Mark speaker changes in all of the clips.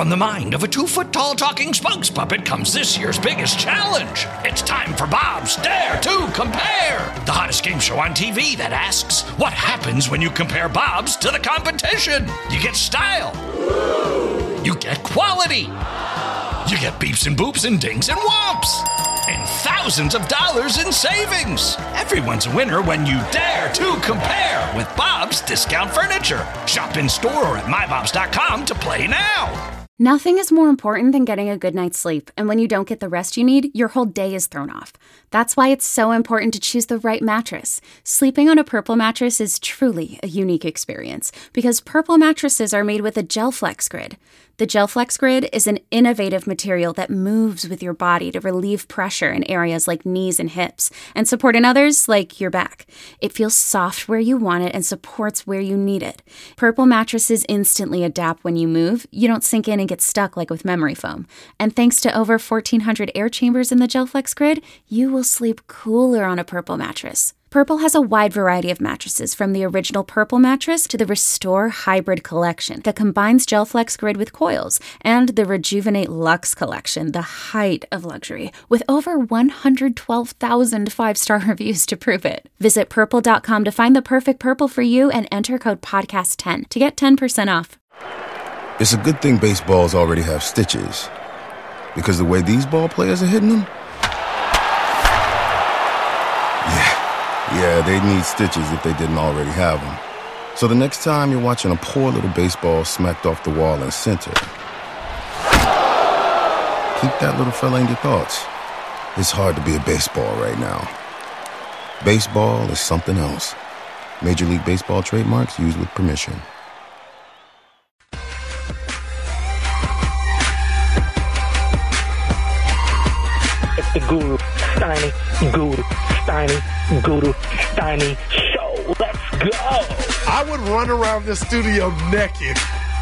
Speaker 1: from the mind of a 2-foot-tall talking spokes puppet comes this year's biggest challenge. It's time for Bob's Dare to Compare, the hottest game show on TV that asks, what happens when you compare Bobs to the competition? You get style. You get quality. You get beeps and boops and dings and whomps. And thousands of dollars in savings. Everyone's a winner when you dare to compare with Bob's Discount Furniture. Shop in store or at mybobs.com to play now.
Speaker 2: Nothing is more important than getting a good night's sleep, and when you don't get the rest you need, your whole day is thrown off. That's why it's so important to choose the right mattress. Sleeping on a Purple mattress is truly a unique experience, because Purple mattresses are made with a GelFlex Grid. The GelFlex Grid is an innovative material that moves with your body to relieve pressure in areas like knees and hips, and support in others like your back. It feels soft where you want it and supports where you need it. Purple mattresses instantly adapt when you move. You don't sink in and get stuck like with memory foam. And thanks to over 1,400 air chambers in the GelFlex Grid, you will sleep cooler on a Purple mattress. Purple has a wide variety of mattresses, from the original Purple mattress to the Restore Hybrid collection that combines GelFlex Grid with coils, and the Rejuvenate Luxe collection, the height of luxury, with over 112,000 5-star reviews to prove it. Visit Purple.com to find the perfect Purple for you and enter code PODCAST10 to get 10% off.
Speaker 3: It's a good thing baseballs already have stitches, because the way these ball players are hitting them, yeah, they need stitches if they didn't already have them. So the next time you're watching a poor little baseball smacked off the wall in center, keep that little fella in your thoughts. It's hard to be a baseball right now. Baseball is something else. Major League Baseball trademarks used with permission.
Speaker 4: It's the Guru Steiny, Guru Steiny show. Let's go.
Speaker 5: I would run around the studio naked.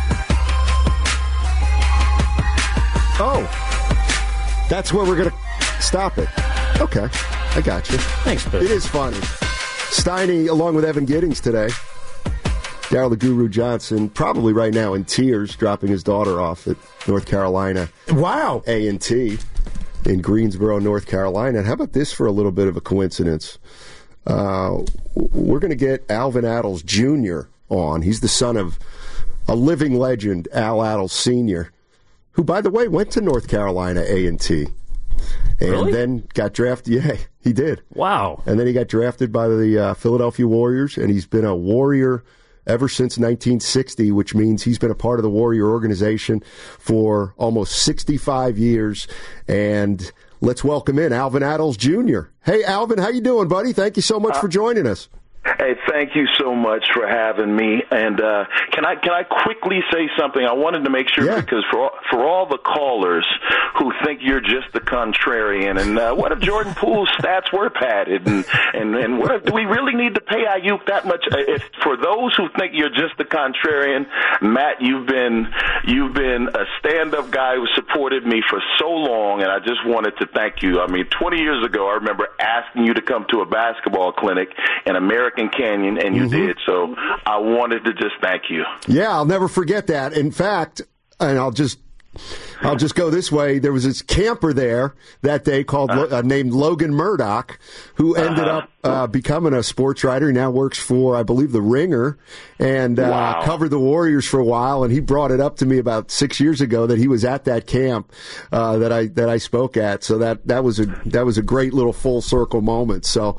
Speaker 6: Oh, that's where we're going to stop it. Okay, I got you.
Speaker 4: Thanks, Bill.
Speaker 6: It is funny. Steiny, along with Evan Giddings today. Daryl the Guru Johnson, probably right now in tears, dropping his daughter off at North Carolina.
Speaker 5: Wow.
Speaker 6: A&T. In Greensboro, North Carolina. And how about this for a little bit of a coincidence? We're going to get Alvin Adels Jr. on. He's the son of a living legend, Al Adels Sr., who, by the way, went to North Carolina A&T. And
Speaker 4: Really?
Speaker 6: then got drafted. Yeah, he did.
Speaker 4: Wow.
Speaker 6: And then he got drafted by the Philadelphia Warriors, and he's been a Warrior ever since 1960, which means he's been a part of the Warrior organization for almost 65 years. And let's welcome in Alvin Adels Jr. Hey, Alvin, how you doing, buddy? Thank you so much for joining us.
Speaker 7: Hey, thank you so much for having me. And can I quickly say something? I wanted to make sure, because for all the callers who think you're just the contrarian, and what if Jordan Poole's stats were padded, and what if, do we really need to pay Ayuk that much? If for those who think you're just the contrarian, Matt, you've been a stand-up guy who supported me for so long, and I just wanted to thank you. I mean, 20 years ago, I remember asking you to come to a basketball clinic in American Canyon, and you did. So I wanted to just thank you.
Speaker 6: Yeah, I'll never forget that. In fact, and I'll just go this way. There was this camper there that day called named Logan Murdoch, who ended up becoming a sports writer. He now works for, I believe, The Ringer, and covered the Warriors for a while. And he brought it up to me about 6 years ago that he was at that camp that I spoke at. So that was a great little full circle moment. So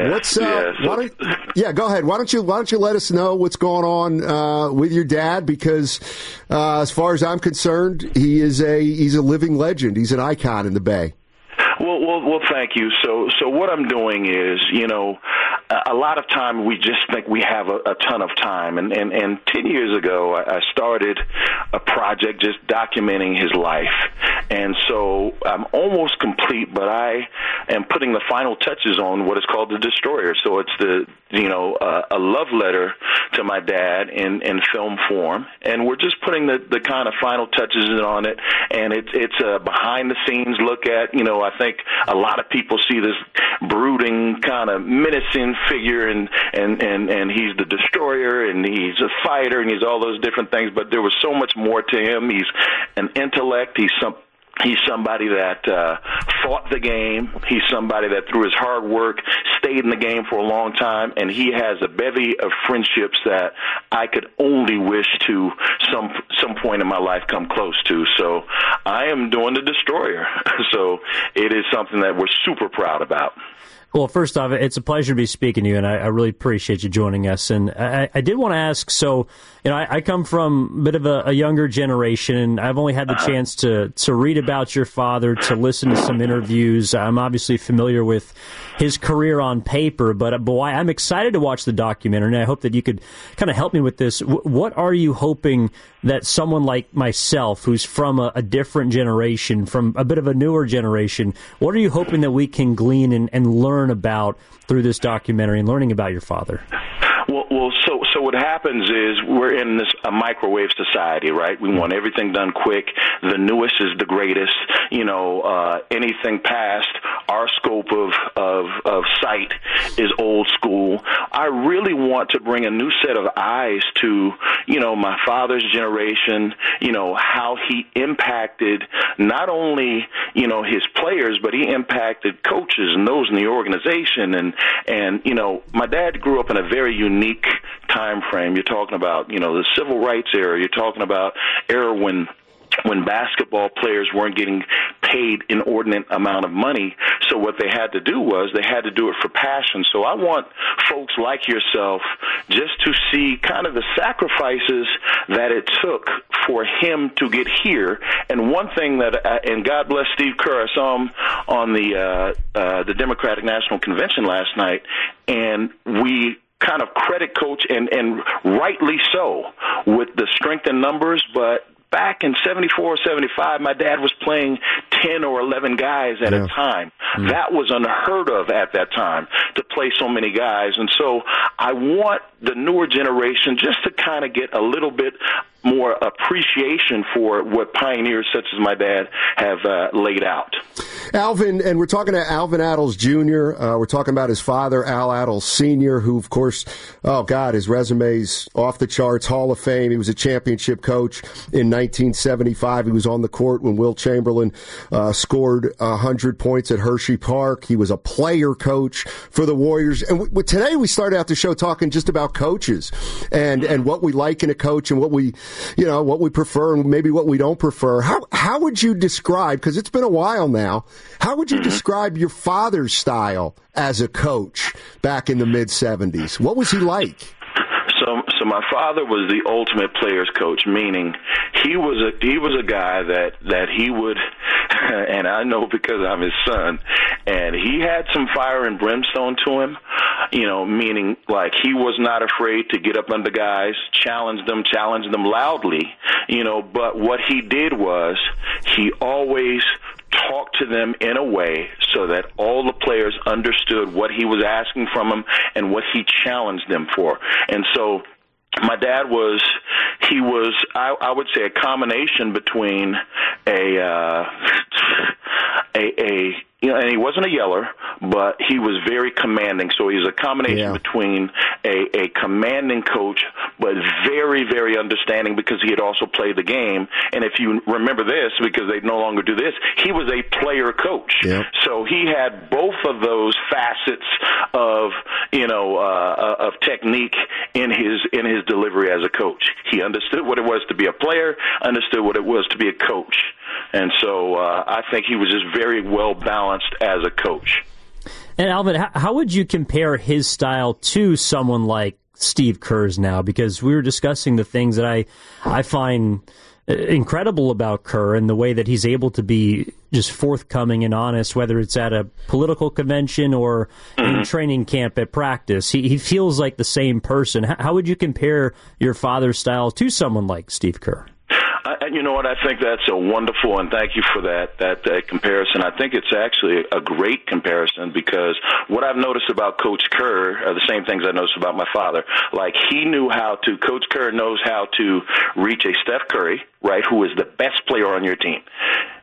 Speaker 6: go ahead. Why don't you let us know what's going on with your dad? Because as far as I'm concerned, he's a living legend. He's an icon in the Bay.
Speaker 7: Well, thank you. So what I'm doing is, a lot of time we just think we have a ton of time. And 10 years ago, I started a project just documenting his life. And so I'm almost complete, but I am putting the final touches on what is called The Destroyer. So it's a love letter to my dad in film form. And we're just putting the kind of final touches on it. And it's a behind the scenes look at, I think a lot of people see this brooding, kind of menacing figure, and he's the destroyer, and he's a fighter, and he's all those different things. But there was so much more to him. He's an intellect. He's somebody that fought the game. He's somebody that through his hard work stayed in the game for a long time, and he has a bevy of friendships that I could only wish to some point in my life come close to. So I am doing the destroyer. So it is something that we're super proud about.
Speaker 8: Well, first off, it's a pleasure to be speaking to you, and I really appreciate you joining us. And I did want to ask, so, I come from a bit of a younger generation, and I've only had the chance to read about your father, to listen to some interviews. I'm obviously familiar with his career on paper, but boy, I'm excited to watch the documentary, and I hope that you could kind of help me with this. What are you hoping that someone like myself, who's from a different generation, from a bit of a newer generation, what are you hoping that we can glean and learn about through this documentary and learning about your father?
Speaker 7: Well, so what happens is we're in a microwave society, right? We want everything done quick. The newest is the greatest. Anything past our scope of sight is old school. I really want to bring a new set of eyes to, my father's generation, how he impacted not only, his players, but he impacted coaches and those in the organization. And my dad grew up in a very unique time frame. You're talking about, the civil rights era. You're talking about era when basketball players weren't getting paid inordinate amount of money. So what they had to do was they had to do it for passion. So I want folks like yourself just to see kind of the sacrifices that it took for him to get here. And one thing that, and God bless Steve Kerr, I saw him on the Democratic National Convention last night, and we kind of credit Coach, and rightly so, with the strength in numbers, but back in 74, 75, my dad was playing 10 or 11 guys at a time. That was unheard of at that time, to play so many guys. And so I want the newer generation just to kind of get a little bit more appreciation for what pioneers such as my dad have laid out.
Speaker 6: Alvin, and we're talking to Alvin Attles Jr. We're talking about his father, Al Attles Sr., who, of course, his resume's off the charts, Hall of Fame. He was a championship coach in 1975. He was on the court when Wilt Chamberlain scored 100 points at Hershey Park. He was a player coach for the Warriors. And today we started out the show talking just about coaches and what we like in a coach and what we prefer and maybe what we don't prefer. How would you describe, because it's been a while now, how would you describe your father's style as a coach back in the mid-'70s? What was he like?
Speaker 7: So my father was the ultimate player's coach, meaning he was a guy that he would, and I know because I'm his son, and he had some fire and brimstone to him, meaning like he was not afraid to get up under guys, challenge them loudly, but what he did was he always talked to them in a way so that all the players understood what he was asking from them and what he challenged them for. And so my dad was I would say a combination between and he wasn't a yeller, but he was very commanding. So he's a combination between a commanding coach, but very, very understanding because he had also played the game. And if you remember this, because they no longer do this, he was a player coach. Yep. So he had both of those facets of technique in his delivery as a coach. He understood what it was to be a player, understood what it was to be a coach. And so I think he was just very well balanced as a coach.
Speaker 8: And Alvin, how would you compare his style to someone like Steve Kerr's now? Because we were discussing the things that I find incredible about Kerr and the way that he's able to be just forthcoming and honest, whether it's at a political convention or in training camp at practice. He feels like the same person. How would you compare your father's style to someone like Steve Kerr?
Speaker 7: You know what? I think that's a wonderful, and thank you for that comparison. I think it's actually a great comparison because what I've noticed about Coach Kerr are the same things I noticed about my father. Like Coach Kerr knows how to reach a Steph Curry, right, who is the best player on your team.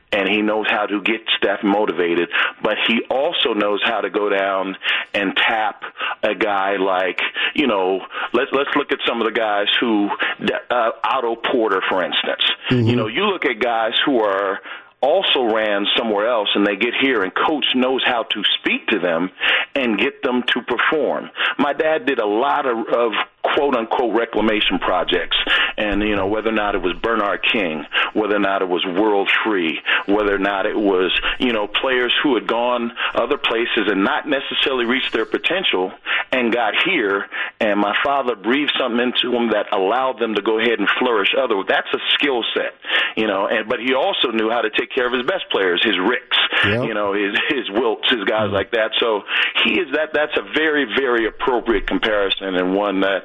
Speaker 7: and he knows how to get staff motivated, but he also knows how to go down and tap a guy like, let's look at some of the guys who, Otto Porter, for instance. Mm-hmm. You look at guys who are also ran somewhere else, and they get here, and coach knows how to speak to them and get them to perform. My dad did a lot of quote-unquote reclamation projects, and, whether or not it was Bernard King, whether or not it was World Free, whether or not it was, players who had gone other places and not necessarily reached their potential and got here, and my father breathed something into them that allowed them to go ahead and flourish. That's a skill set, but he also knew how to take care of his best players, his Ricks, yep. His Wilts, his guys like that. So that's a very, very appropriate comparison, and one that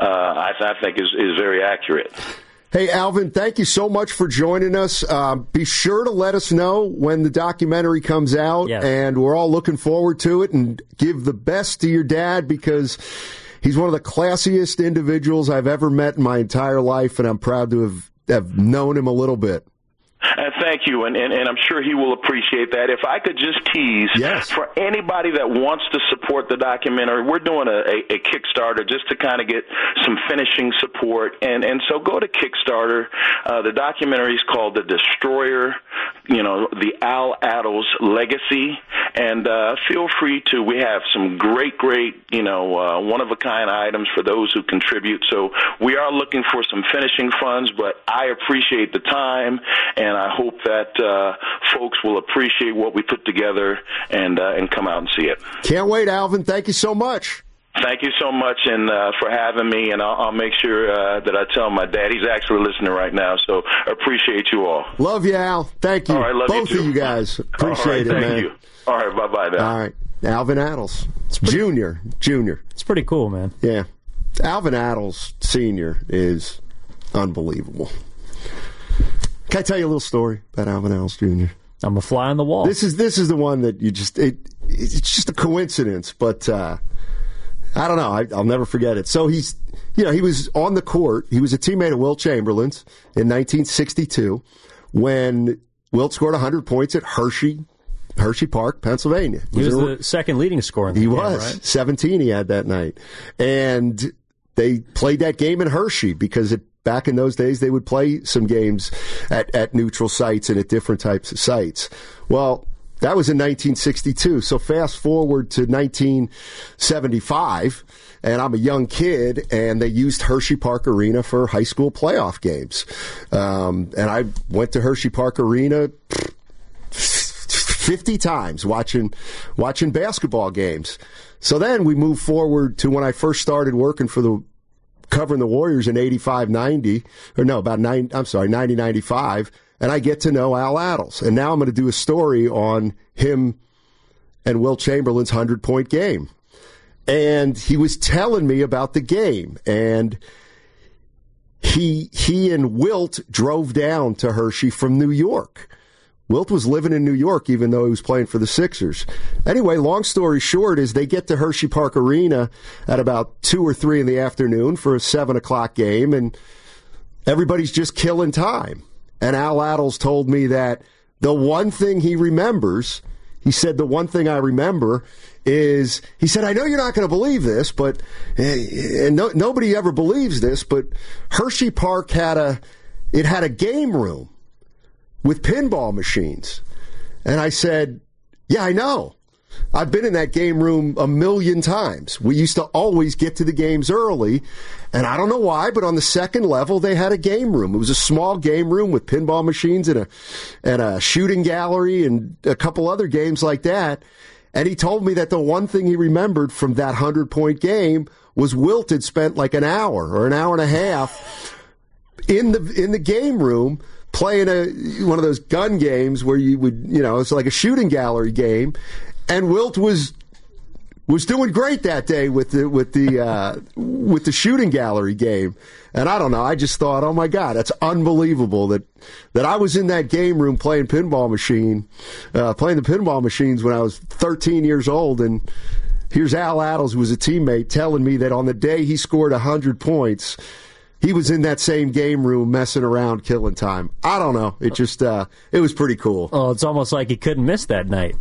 Speaker 7: I think is very accurate.
Speaker 6: Hey, Alvin, thank you so much for joining us. Be sure to let us know when the documentary comes out, and we're all looking forward to it, and give the best to your dad, because he's one of the classiest individuals I've ever met in my entire life, and I'm proud to have known him a little bit.
Speaker 7: Thank you, and I'm sure he will appreciate that. If I could just tease, for anybody that wants to support the documentary, we're doing a Kickstarter just to kind of get some finishing support, and so go to Kickstarter. The documentary is called The Destroyer, the Al Attles Legacy, and feel free to, we have some great, one-of-a-kind items for those who contribute, so we are looking for some finishing funds, but I appreciate the time, and I hope that folks will appreciate what we put together and come out and see it.
Speaker 6: Can't wait, Alvin. Thank you so much.
Speaker 7: Thank you so much and for having me, and I'll make sure that I tell my dad. He's actually listening right now, so appreciate you all.
Speaker 6: Love you, Al. Thank you.
Speaker 7: All right, love
Speaker 6: both
Speaker 7: you too.
Speaker 6: of you guys. Appreciate it,
Speaker 7: thank
Speaker 6: man.
Speaker 7: You. All right, bye-bye now.
Speaker 6: All right, Alvin Attles. Junior.
Speaker 8: It's pretty cool, man.
Speaker 6: Yeah. Alvin Attles Sr. is unbelievable. Can I tell you a little story about Alvin Attles Jr.?
Speaker 8: I'm a fly on the wall.
Speaker 6: This is the one that it's just a coincidence, but I don't know. I'll never forget it. So he was on the court. He was a teammate of Wilt Chamberlain's in 1962 when Wilt scored 100 points at Hershey Park, Pennsylvania.
Speaker 8: He was the second leading scorer in the game, right?
Speaker 6: 17 he had that night. And they played that game in Hershey because back in those days, they would play some games at neutral sites and at different types of sites. Well, that was in 1962. So fast forward to 1975, and I'm a young kid, and they used Hershey Park Arena for high school playoff games. And I went to Hershey Park Arena 50 times watching basketball games. So then we move forward to when I first started working covering the Warriors in 90-95, and I get to know Al Attles. And now I'm going to do a story on him and Wilt Chamberlain's 100-point game. And he was telling me about the game, and he and Wilt drove down to Hershey from New York. Wilt was living in New York, even though he was playing for the Sixers. Anyway, long story short is they get to Hershey Park Arena at about 2 or 3 in the afternoon for a 7 o'clock game, and everybody's just killing time. And Al Attles told me that the one thing he remembers, he said, the one thing I remember is, he said, I know you're not going to believe this, but, and nobody ever believes this, but Hershey Park had a game room with pinball machines. And I said, yeah, I know. I've been in that game room a million times. We used to always get to the games early, and I don't know why, but on the second level, they had a game room. It was a small game room with pinball machines and a shooting gallery and a couple other games like that. And he told me that the one thing he remembered from that 100-point game was Wilt had spent like an hour or an hour and a half in the game room playing one of those gun games where you would, it's like a shooting gallery game, and Wilt was doing great that day with the shooting gallery game. And I don't know, I just thought, oh my God, that's unbelievable that I was in that game room playing the pinball machines when I was 13 years old, and here's Al Attles, who was a teammate, telling me that on the day he scored 100 points, he was in that same game room messing around, killing time. I don't know. It just it was pretty cool.
Speaker 8: Oh, it's almost like he couldn't miss that night.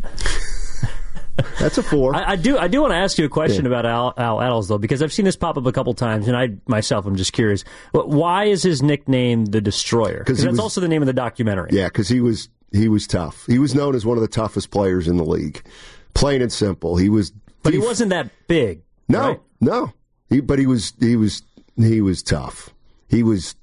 Speaker 6: That's a 4.
Speaker 8: I do want to ask you a question about Al Attles, though, because I've seen this pop up a couple times, and I myself am just curious. Why is his nickname the Destroyer? Because that's also the name of the documentary.
Speaker 6: Yeah, because he was tough. He was known as one of the toughest players in the league. Plain and simple. But
Speaker 8: he wasn't that big.
Speaker 6: No,
Speaker 8: right?
Speaker 6: No. But he was tough. He was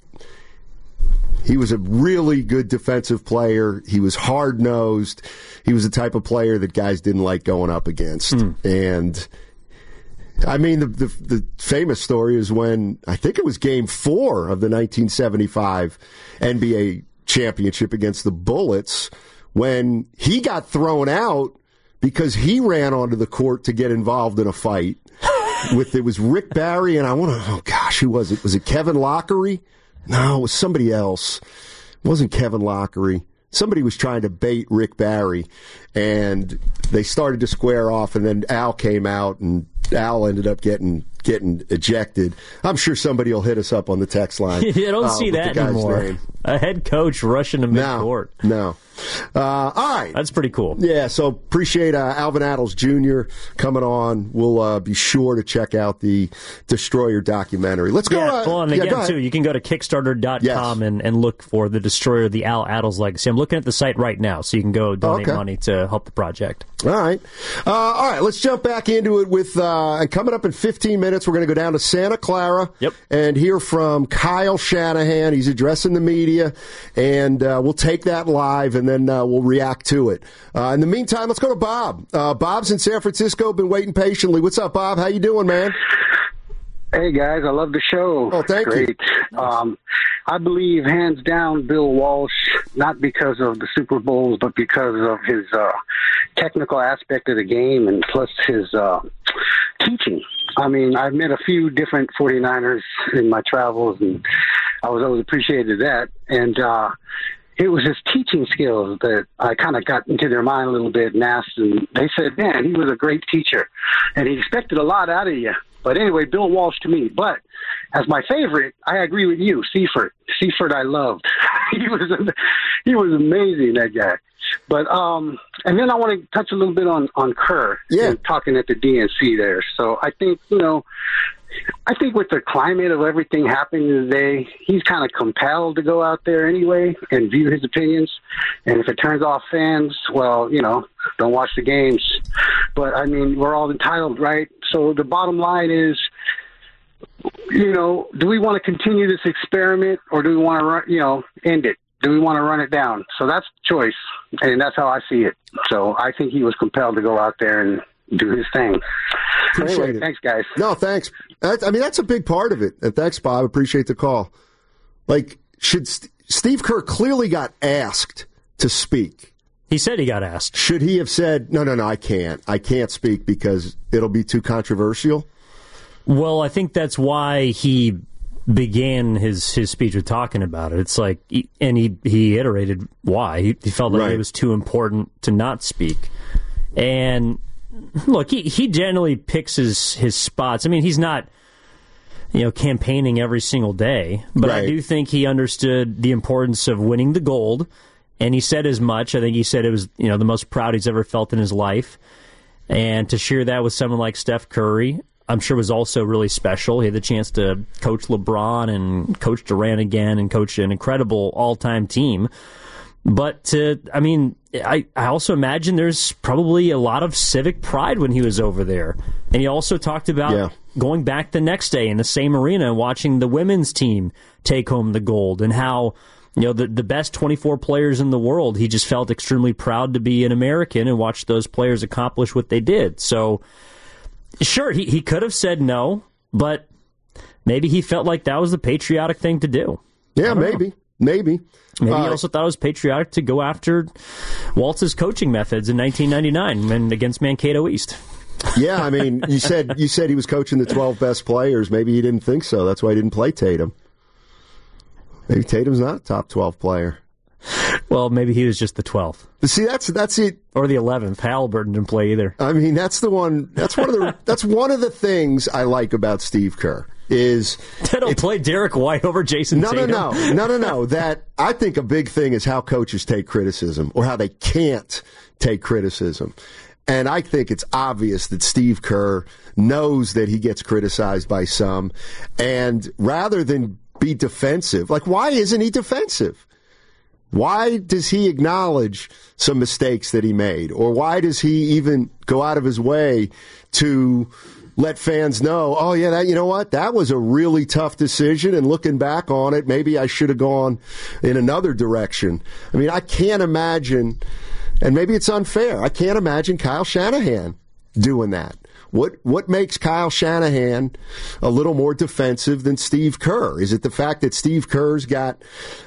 Speaker 6: a really good defensive player. He was hard-nosed. He was the type of player that guys didn't like going up against. And, I mean, the famous story is when, I think it was Game 4 of the 1975 NBA championship against the Bullets, when he got thrown out because he ran onto the court to get involved in a fight. It was Rick Barry, and who was it? Was it Kevin Lockery? No, it was somebody else. It wasn't Kevin Lockery. Somebody was trying to bait Rick Barry, and they started to square off, and then Al came out, and Al ended up getting ejected. I'm sure somebody will hit us up on the text line.
Speaker 8: You don't see that anymore.
Speaker 6: Name.
Speaker 8: A head coach rushing to midcourt.
Speaker 6: No. All right.
Speaker 8: That's pretty cool.
Speaker 6: Yeah, so appreciate Alvin Attles Jr. coming on. We'll be sure to check out the Destroyer documentary. Let's go.
Speaker 8: And again, too, you can go to Kickstarter.com and look for The Destroyer, the Al Attles Legacy. I'm looking at the site right now, so you can go donate money to help the project.
Speaker 6: All right. Let's jump back into it with coming up in 15 minutes, we're going to go down to Santa Clara and hear from Kyle Shanahan. He's addressing the media, and we'll take that live, and then we'll react to it. In the meantime, let's go to Bob. Bob's in San Francisco, been waiting patiently. What's up, Bob? How you doing, man?
Speaker 9: Hey, guys, I love the show.
Speaker 6: Oh, thank you.
Speaker 9: I believe, hands down, Bill Walsh, not because of the Super Bowls, but because of his technical aspect of the game and plus his teaching. I mean, I've met a few different 49ers in my travels, and I was always appreciated that. And it was his teaching skills that I kind of got into their mind a little bit and asked, and they said, man, he was a great teacher, and he expected a lot out of you. But anyway, Bill Walsh to me. But as my favorite, I agree with you, Seifert. Seifert I loved. He was amazing, that guy. But and then I want to touch a little bit on Kerr.
Speaker 6: Yeah.
Speaker 9: And talking at the DNC there. So I think, I think with the climate of everything happening today, he's kind of compelled to go out there anyway and view his opinions. And if it turns off fans, well, don't watch the games. But, I mean, we're all entitled, right? So the bottom line is, do we want to continue this experiment, or do we want to, end it? Do we want to run it down? So that's the choice, and that's how I see it. So I think he was compelled to go out there and do his thing.
Speaker 6: Appreciate it.
Speaker 9: Thanks, guys.
Speaker 6: No, thanks. That's a big part of it. And thanks, Bob. Appreciate the call. Steve Kerr clearly got asked to speak.
Speaker 8: He said he got asked. Should
Speaker 6: he have said, no, I can't speak because it'll be too controversial?
Speaker 8: Well, I think that's why he began his speech with talking about it. It's like, and he iterated why. He felt like it was too important to not speak. And look, he generally picks his spots. I mean, he's not, campaigning every single day, but I do think he understood the importance of winning the gold, and he said as much. I think he said it was, the most proud he's ever felt in his life. And to share that with someone like Steph Curry, I'm sure was also really special. He had the chance to coach LeBron and coach Durant again and coach an incredible all-time team. But, I also imagine there's probably a lot of civic pride when he was over there. And he also talked about going back the next day in the same arena and watching the women's team take home the gold, and how, the best 24 players in the world, he just felt extremely proud to be an American and watch those players accomplish what they did. So, sure, he could have said no, but maybe he felt like that was the patriotic thing to do.
Speaker 6: Yeah, maybe. Maybe he
Speaker 8: also thought it was patriotic to go after Waltz's coaching methods in 1999 and against Mankato East.
Speaker 6: Yeah, I mean, you said he was coaching the 12 best players. Maybe he didn't think so. That's why he didn't play Tatum. Maybe Tatum's not a top 12 player.
Speaker 8: Well, maybe he was just the 12th.
Speaker 6: But see, that's it.
Speaker 8: Or the 11th. Halliburton didn't play either.
Speaker 6: I mean, that's the one. That's one of the things I like about Steve Kerr. is
Speaker 8: they don't play Derek White over Jason Tatum.
Speaker 6: No. That I think a big thing is how coaches take criticism or how they can't take criticism. And I think it's obvious that Steve Kerr knows that he gets criticized by some. And rather than be defensive, like, why isn't he defensive? Why does he acknowledge some mistakes that he made? Or why does he even go out of his way to let fans know, oh, yeah, you know what? That was a really tough decision, and looking back on it, maybe I should have gone in another direction. I mean, I can't imagine, and maybe it's unfair, I can't imagine Kyle Shanahan doing that. What makes Kyle Shanahan a little more defensive than Steve Kerr? Is it the fact that Steve Kerr's got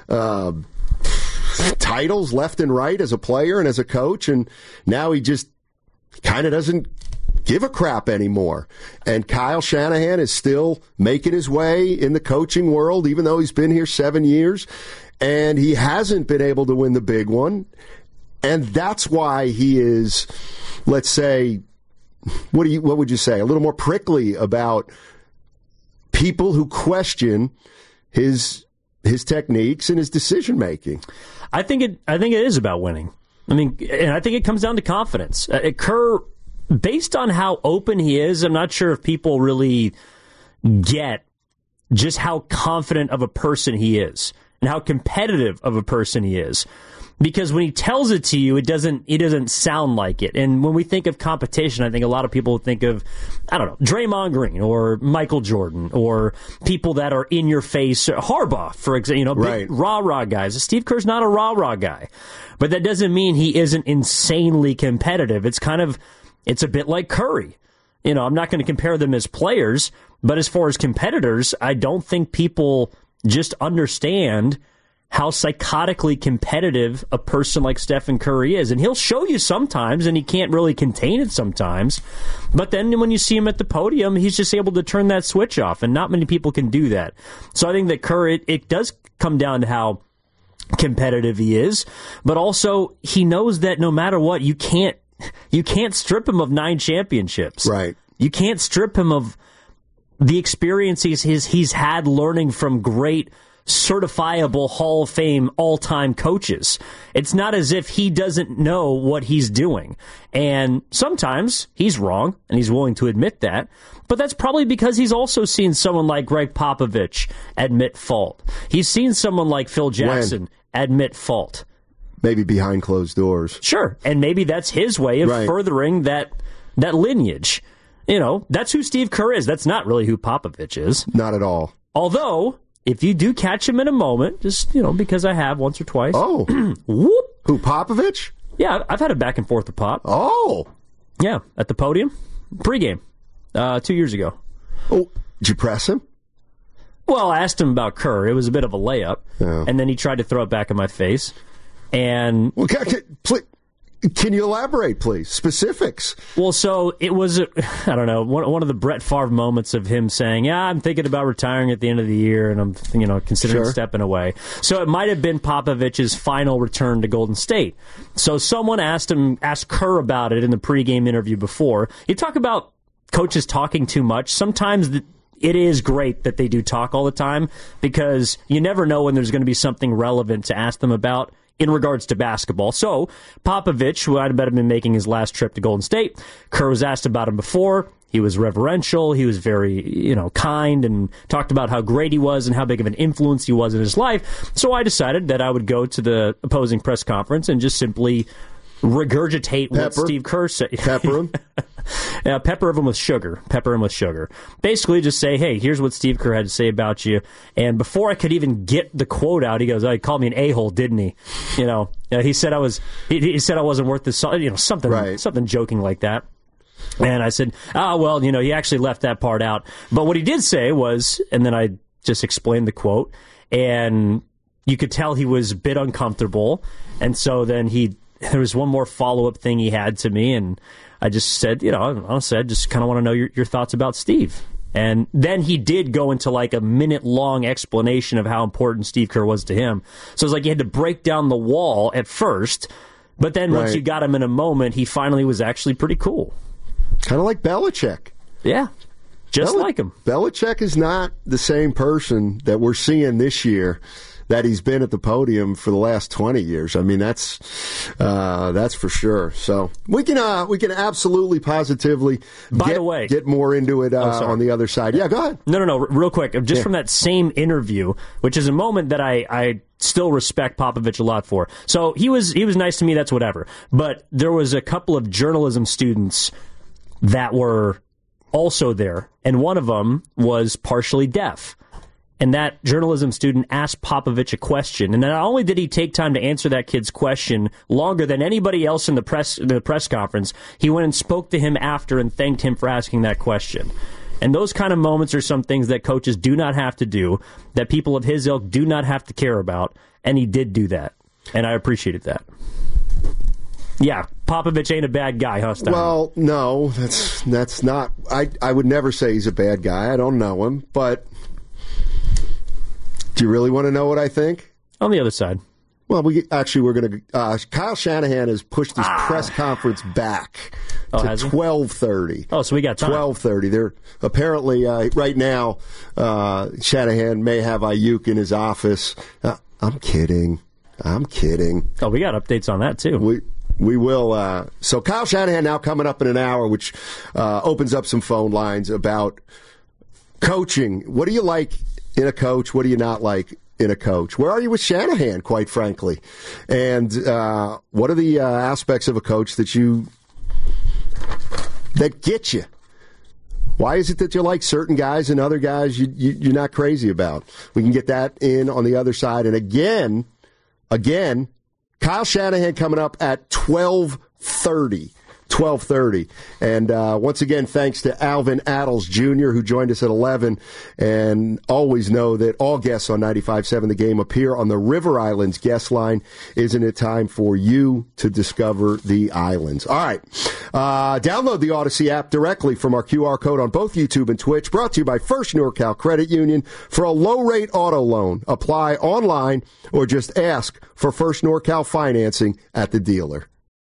Speaker 6: titles left and right as a player and as a coach, and now he just kind of doesn't give a crap anymore? And Kyle Shanahan is still making his way in the coaching world, even though he's been here 7 years, and he hasn't been able to win the big one. And that's why he is, let's say, what would you say, a little more prickly about people who question his techniques and his decision making.
Speaker 8: I think it is about winning. I mean, and I think it comes down to confidence. Kerr, based on how open he is, I'm not sure if people really get just how confident of a person he is and how competitive of a person he is. Because when he tells it to you, he doesn't sound like it. And when we think of competition, I think a lot of people think of, I don't know, Draymond Green or Michael Jordan or people that are in your face. Harbaugh, for example, big rah-rah guys. Steve Kerr's not a rah-rah guy. But that doesn't mean he isn't insanely competitive. It's a bit like Curry. I'm not going to compare them as players, but as far as competitors, I don't think people just understand how psychotically competitive a person like Stephen Curry is. And he'll show you sometimes, and he can't really contain it sometimes. But then when you see him at the podium, he's just able to turn that switch off, and not many people can do that. So I think that Curry, it does come down to how competitive he is, but also he knows that no matter what, you can't strip him of 9 championships.
Speaker 6: Right.
Speaker 8: You can't strip him of the experiences he's had learning from great certifiable Hall of Fame all-time coaches. It's not as if he doesn't know what he's doing. And sometimes he's wrong, and he's willing to admit that. But that's probably because he's also seen someone like Greg Popovich admit fault. He's seen someone like Phil Jackson admit fault.
Speaker 6: Maybe behind closed doors.
Speaker 8: Sure. And maybe that's his way of furthering that lineage. That's who Steve Kerr is. That's not really who Popovich is.
Speaker 6: Not at all.
Speaker 8: Although, if you do catch him in a moment, just, because I have once or twice.
Speaker 6: Oh.
Speaker 8: Whoop.
Speaker 6: Who, Popovich?
Speaker 8: Yeah, I've had a back and forth with Pop.
Speaker 6: Oh.
Speaker 8: Yeah, at the podium. Pre-game. 2 years ago.
Speaker 6: Oh, did you press him?
Speaker 8: Well, I asked him about Kerr. It was a bit of a layup. Yeah. And then he tried to throw it back in my face. And...
Speaker 6: Well, can you elaborate, please? Specifics.
Speaker 8: Well, so it was, I don't know, one of the Brett Favre moments of him saying, I'm thinking about retiring at the end of the year, and I'm, considering stepping away. So it might have been Popovich's final return to Golden State. So someone asked Kerr about it in the pregame interview before. You talk about coaches talking too much. Sometimes it is great that they do talk all the time, because you never know when there's going to be something relevant to ask them about in regards to basketball. So Popovich, who I'd bet have been making his last trip to Golden State, Kerr was asked about him before. He was reverential. He was very, kind, and talked about how great he was and how big of an influence he was in his life. So I decided that I would go to the opposing press conference and just simply regurgitate what Steve Kerr said.
Speaker 6: Pepper him?
Speaker 8: Pepper him with sugar. Basically just say, hey, here's what Steve Kerr had to say about you. And before I could even get the quote out, he goes, he called me an a-hole, didn't he? He said he said I wasn't worth this, something joking like that. And I said, he actually left that part out. But what he did say was, and then I just explained the quote, and you could tell he was a bit uncomfortable. And so then there was one more follow-up thing he had to me, and I just said, I just kind of want to know your thoughts about Steve. And then he did go into like a minute-long explanation of how important Steve Kerr was to him. So it's like you had to break down the wall at first, but then once you got him in a moment, he finally was actually pretty cool.
Speaker 6: Kind of like Belichick.
Speaker 8: Yeah. just like him.
Speaker 6: Belichick is not the same person that we're seeing this year that he's been at the podium for the last 20 years. I mean, that's for sure. So we can absolutely positively get more into it on the other side. Yeah, go ahead.
Speaker 8: No, real quick. Just from that same interview, which is a moment that I still respect Popovich a lot for. So he was nice to me, that's whatever. But there was a couple of journalism students that were also there, and one of them was partially deaf. And that journalism student asked Popovich a question, and not only did he take time to answer that kid's question longer than anybody else in the press conference, he went and spoke to him after and thanked him for asking that question. And those kind of moments are some things that coaches do not have to do, that people of his ilk do not have to care about, and he did do that, and I appreciated that. Yeah, Popovich ain't a bad guy, huh, Stein?
Speaker 6: Well, no, that's not. I would never say he's a bad guy. I don't know him, but do you really want to know what I think?
Speaker 8: On the other side.
Speaker 6: Well, we're going to. Kyle Shanahan has pushed his press conference back to 12:30.
Speaker 8: Oh, so we got time.
Speaker 6: 12:30. They're apparently right now. Shanahan may have Ayuk in his office. I'm kidding.
Speaker 8: Oh, we got updates on that too.
Speaker 6: We will. So Kyle Shanahan now coming up in an hour, which opens up some phone lines about coaching. What do you like in a coach? What do you not like in a coach? Where are you with Shanahan, quite frankly? And what are the aspects of a coach that get you? Why is it that you like certain guys and other guys you're not crazy about? We can get that in on the other side. And again, Kyle Shanahan coming up at 12:30. 12:30. And once again, thanks to Alvin Adels Jr., who joined us at 11. And always know that all guests on 95.7 The Game appear on the River Islands guest line. Isn't it time for you to discover the islands? All right. Download the Odyssey app directly from our QR code on both YouTube and Twitch. Brought to you by First NorCal Credit Union for a low-rate auto loan. Apply online or just ask for First NorCal financing at the dealer.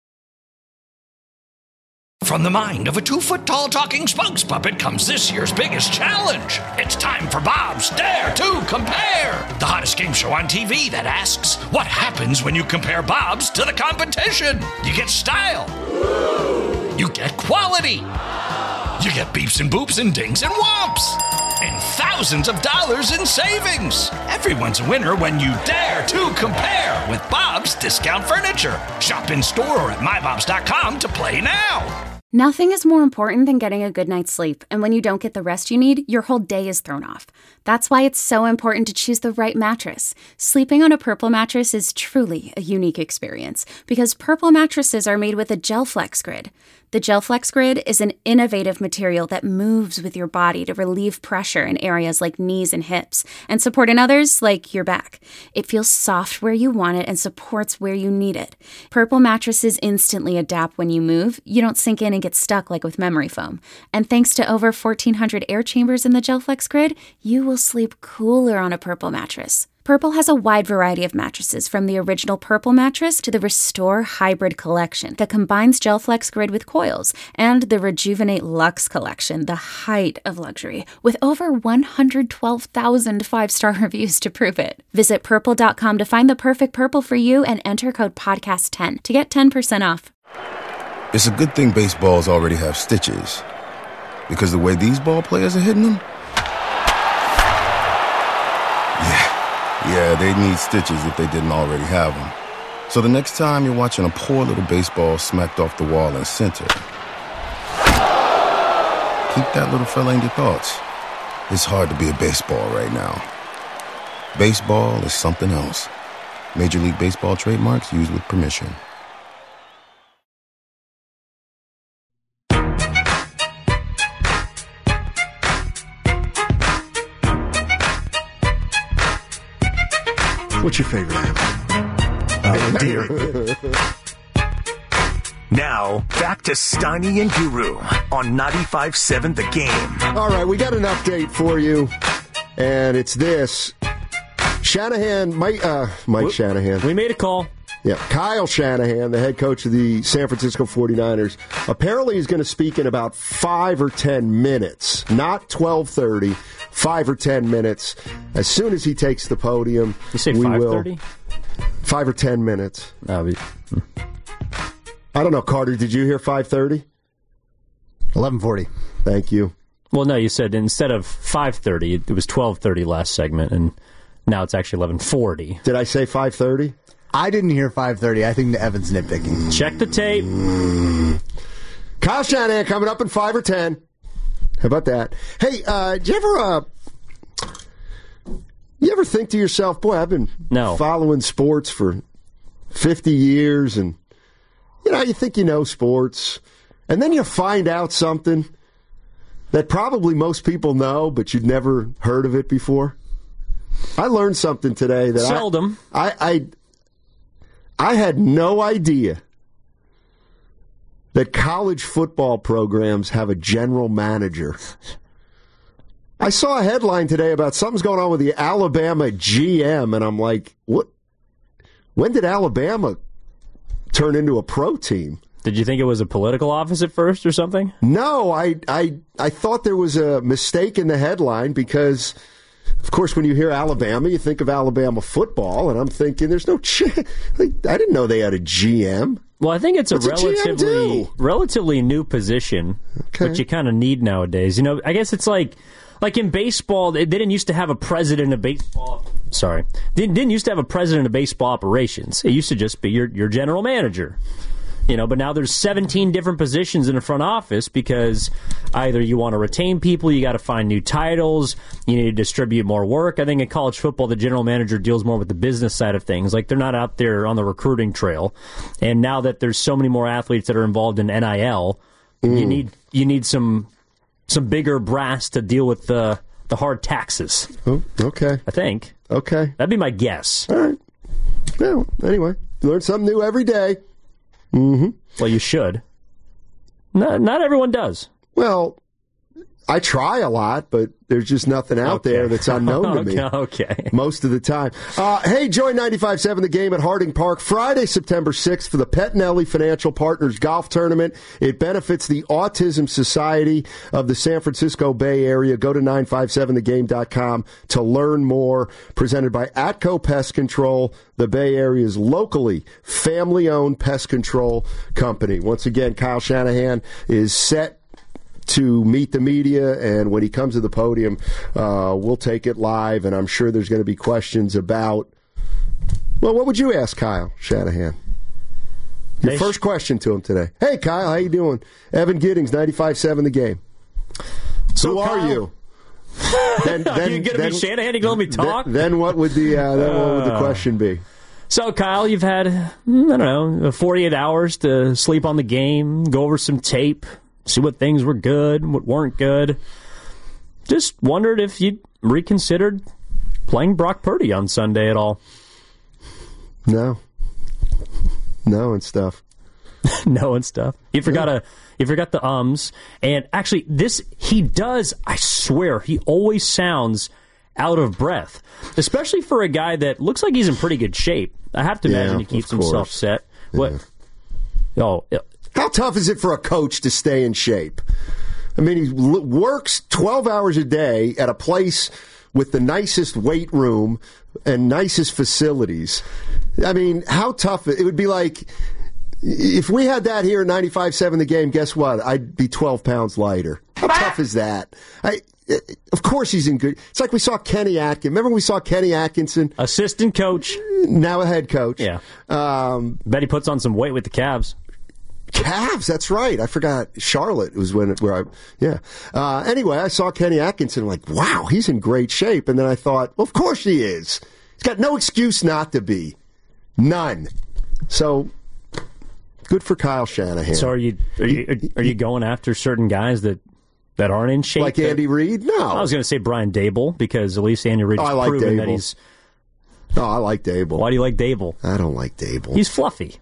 Speaker 1: From the mind of a 2-foot-tall talking spokes puppet comes this year's biggest challenge. It's time for Bob's Dare to Compare, the hottest game show on TV that asks, what happens when you compare Bob's to the competition? You get style. You get quality. You get beeps and boops and dings and whomps. And thousands of dollars in savings. Everyone's a winner when you dare to compare with Bob's Discount Furniture. Shop in store or at mybobs.com to play now.
Speaker 2: Nothing is more important than getting a good night's sleep, and when you don't get the rest you need, your whole day is thrown off. That's why it's so important to choose the right mattress. Sleeping on a Purple mattress is truly a unique experience, because Purple mattresses are made with a GelFlex Grid. The GelFlex Grid is an innovative material that moves with your body to relieve pressure in areas like knees and hips, and support in others like your back. It feels soft where you want it and supports where you need it. Purple mattresses instantly adapt when you move. You don't sink in and get stuck like with memory foam. And thanks to over 1,400 air chambers in the GelFlex Grid, you will sleep cooler on a Purple mattress. Purple has a wide variety of mattresses, from the original Purple mattress to the Restore Hybrid collection that combines GelFlex Grid with coils, and the Rejuvenate Luxe collection, the height of luxury, with over 112,000 5-star reviews to prove it. Visit Purple.com to find the perfect Purple for you and enter code PODCAST10 to get 10% off.
Speaker 3: It's a good thing baseballs already have stitches, because the way these ball players are hitting them, yeah, they need stitches if they didn't already have them. So the next time you're watching a poor little baseball smacked off the wall in center, keep that little fella in your thoughts. It's hard to be a baseball right now. Baseball is something else. Major League Baseball trademarks used with permission.
Speaker 6: What's your favorite animal?
Speaker 10: Deer. Now, back to Steiny and Guru on 95.7 The Game.
Speaker 6: All right, we got an update for you, and it's this. Mike Shanahan.
Speaker 8: We made a call.
Speaker 6: Yeah, Kyle Shanahan, the head coach of the San Francisco 49ers, apparently is going to speak in about 5 or 10 minutes, not 12:30, 5 or 10 minutes. As soon as he takes the podium,
Speaker 8: you say 5:30?
Speaker 6: 5 or 10 minutes. I don't know, Carter, did you hear 5:30?
Speaker 11: 11:40.
Speaker 6: Thank you.
Speaker 8: Well, no, you said instead of 5:30, it was 12:30 last segment, and now it's actually 11:40.
Speaker 6: Did I say 5:30?
Speaker 11: I didn't hear 5:30. I think Evan's nitpicking.
Speaker 8: Check the tape.
Speaker 6: Kyle Shanahan coming up in 5 or 10. How about that? Hey, do you ever think to yourself, boy, I've been following sports for 50 years, and you think you know sports, and then you find out something that probably most people know, but you'd never heard of it before? I learned something today that
Speaker 8: seldom.
Speaker 6: I had no idea that college football programs have a general manager. I saw a headline today about something's going on with the Alabama GM, and I'm like, what? When did Alabama turn into a pro team?
Speaker 8: Did you think it was a political office at first or something?
Speaker 6: No, I thought there was a mistake in the headline because, of course, when you hear Alabama, you think of Alabama football, and I'm thinking there's no chance. I didn't know they had a GM.
Speaker 8: Well, I think it's a relatively new position, which you kind of need nowadays. I guess it's like in baseball, they didn't used to have a president of baseball. Sorry. They didn't used to have a president of baseball operations. It used to just be your general manager. But now there's 17 different positions in the front office because either you want to retain people, you got to find new titles, you need to distribute more work. I think in college football, the general manager deals more with the business side of things. Like, they're not out there on the recruiting trail. And now that there's so many more athletes that are involved in NIL, you need some bigger brass to deal with the hard taxes.
Speaker 6: Oh, okay.
Speaker 8: I think.
Speaker 6: Okay.
Speaker 8: That'd be my guess.
Speaker 6: All right. Well, anyway, you learn something new every day. Mm-hmm.
Speaker 8: Well, you should. Not everyone does.
Speaker 6: Well, I try a lot, but there's just nothing out there that's unknown to me.
Speaker 8: Okay.
Speaker 6: Most of the time. Hey, join 95.7 The Game at Harding Park Friday, September 6th for the Pettinelli Financial Partners Golf Tournament. It benefits the Autism Society of the San Francisco Bay Area. Go to 957thegame.com to learn more. Presented by Atco Pest Control, the Bay Area's locally family-owned pest control company. Once again, Kyle Shanahan is set to meet the media, and when he comes to the podium, we'll take it live, and I'm sure there's going to be questions about, well, what would you ask Kyle Shanahan? Your first question to him today. Hey, Kyle, how you doing? Evan Giddings, 95.7 The Game.
Speaker 8: So,
Speaker 6: who
Speaker 8: Kyle,
Speaker 6: are you?
Speaker 8: Then you're going to be Shanahan? You're going to let me talk?
Speaker 6: Then what would the question be?
Speaker 8: So, Kyle, you've had, 48 hours to sleep on the game, go over some tape, see what things were good, what weren't good. Just wondered if you'd reconsidered playing Brock Purdy on Sunday at all.
Speaker 6: No and stuff.
Speaker 8: No and stuff. You forgot the ums. And actually, he does, I swear, he always sounds out of breath. Especially for a guy that looks like he's in pretty good shape. I have to imagine he keeps himself set.
Speaker 6: Yeah. How tough is it for a coach to stay in shape? I mean, he works 12 hours a day at a place with the nicest weight room and nicest facilities. I mean, how tough it would be. Like, if we had that here at 95.7 The Game, guess what? I'd be 12 pounds lighter. How tough is that? Of course he's in good. It's like we saw Kenny Atkinson. Remember when we saw Kenny Atkinson?
Speaker 8: Assistant coach.
Speaker 6: Now a head coach.
Speaker 8: Yeah. Bet he puts on some weight with the Cavs.
Speaker 6: Cavs, that's right. I forgot. Charlotte was anyway, I saw Kenny Atkinson, like, wow, he's in great shape. And then I thought, well, of course he is. He's got no excuse not to be. None. So, good for Kyle Shanahan.
Speaker 8: So are you going after certain guys that aren't in shape?
Speaker 6: Like Andy Reid? No.
Speaker 8: I was going to say Brian Dable, because at least Andy Reid has proven that he's...
Speaker 6: Oh, I like Dable.
Speaker 8: Why do you like Dable?
Speaker 6: I don't like Dable.
Speaker 8: He's fluffy.